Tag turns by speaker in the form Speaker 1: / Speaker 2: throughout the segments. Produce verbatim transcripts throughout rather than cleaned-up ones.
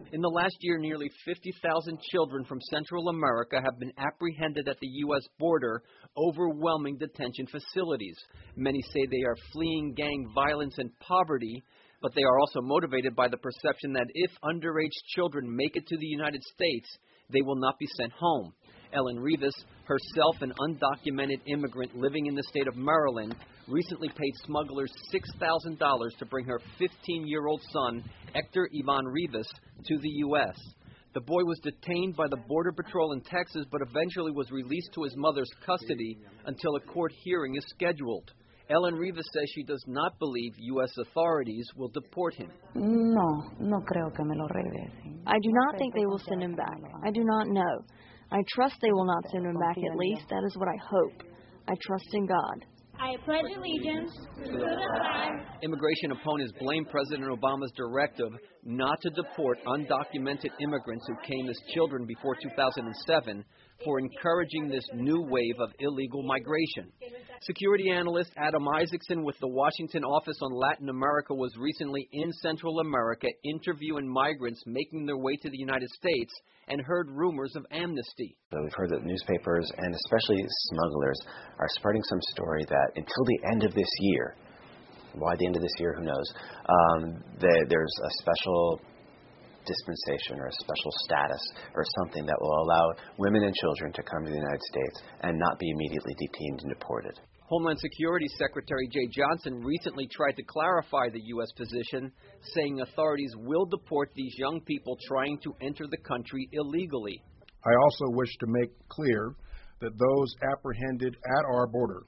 Speaker 1: In the last year, nearly fifty thousand children from Central America have been apprehended at the U S border, overwhelming detention facilities. Many say they are fleeing gang violence and poverty, but they are also motivated by the perception that if underage children make it to the United States, they will not be sent home. Ellen Rivas, herself an undocumented immigrant living in the state of Maryland, recently paid smugglers six thousand dollars to bring her fifteen-year-old son, Hector Ivan Rivas, to the U S. The boy was detained by the Border Patrol in Texas, but eventually was released to his mother's custody until a court hearing is scheduled. Ellen Rivas says she does not believe U S authorities will deport him.
Speaker 2: No, no creo que me lo regresen.
Speaker 3: I do not think they will send him back. I do not know. I trust they will not send him back, at least. That is what I hope. I trust in God.
Speaker 4: I pledge allegiance to the flag.
Speaker 1: Immigration opponents blame President Obama's directive not to deport undocumented immigrants who came as children before two thousand seven for encouraging this new wave of illegal migration. Security analyst Adam Isaacson with the Washington office on Latin America was recently in Central America interviewing migrants making their way to the United States and heard rumors of amnesty.
Speaker 5: So we've heard that newspapers and especially smugglers are spreading some story that until the end of this year, why the end of this year, who knows, um, that there's a special dispensation or a special status or something that will allow women and children to come to the United States and not be immediately detained and deported.
Speaker 1: Homeland Security Secretary Jay Johnson recently tried to clarify the U S position, saying authorities will deport these young people trying to enter the country illegally.
Speaker 6: I also wish to make clear that those apprehended at our border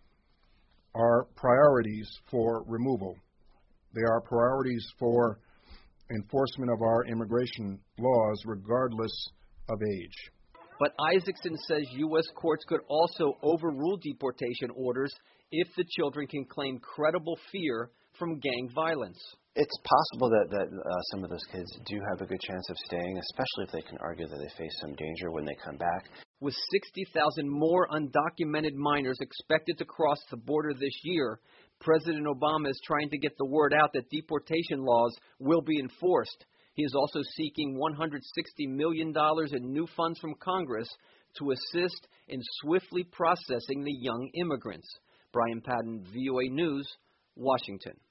Speaker 6: are priorities for removal. They are priorities for enforcement of our immigration laws regardless of age.
Speaker 1: But Isaacson says U S courts could also overrule deportation orders if the children can claim credible fear from gang violence.
Speaker 5: It's possible that, that uh, some of those kids do have a good chance of staying, especially if they can argue that they face some danger when they come back.
Speaker 1: With sixty thousand more undocumented minors expected to cross the border this year, President Obama is trying to get the word out that deportation laws will be enforced. He is also seeking one hundred sixty million dollars in new funds from Congress to assist in swiftly processing the young immigrants. Brian Padden, V O A News, Washington.